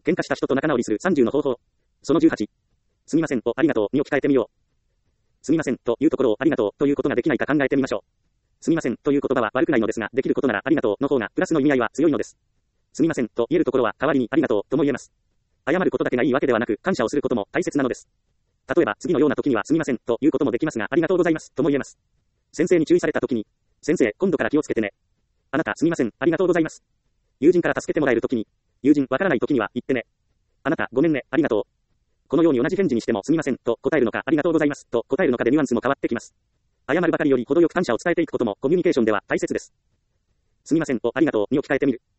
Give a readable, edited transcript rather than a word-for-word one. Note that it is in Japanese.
喧嘩した人と仲直りする30の方法。その18。すみませんとありがとうに置き換えてみよう。すみませんというところをありがとうということができないか考えてみましょう。すみませんという言葉は悪くないのですが、できることならありがとうの方がプラスの意味合いは強いのです。すみませんと言えるところは代わりにありがとうとも言えます。謝ることだけがいいわけではなく、感謝をすることも大切なのです。例えば次のような時にはすみませんということもできますが、ありがとうございますとも言えます。先生に注意された時に、先生、今度から気をつけてね。あなたすみません、ありがとうございます。友人から助けてもらえる時に、友人わからない時には言ってね。あなたごめんね、ありがとう。このように同じ返事にしてもすみませんと答えるのかありがとうございますと答えるのかでニュアンスも変わってきます。謝るばかりより程よく感謝を伝えていくこともコミュニケーションでは大切です。すみませんとありがとうに置き換えてみる。